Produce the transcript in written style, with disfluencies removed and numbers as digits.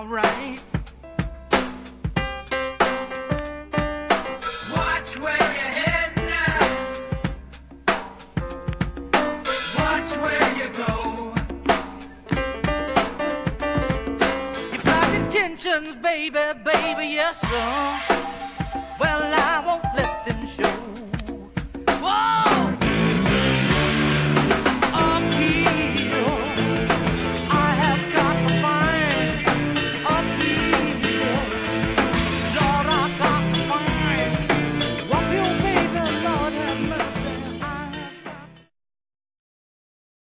alright. Watch where you're heading now. Watch where you go. You've got intentions, baby, baby, yes, sir. Well, I want